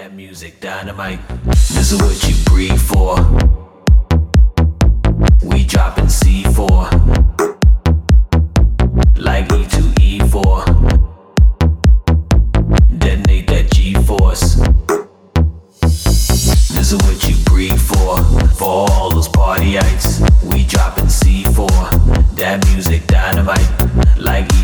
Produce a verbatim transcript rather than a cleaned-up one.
That music dynamite. This is what you breathe for. We dropping C four. Like E two E four. Detonate that G-force. This is what you breathe for. For all those partyites. We dropping C four. That music dynamite. Like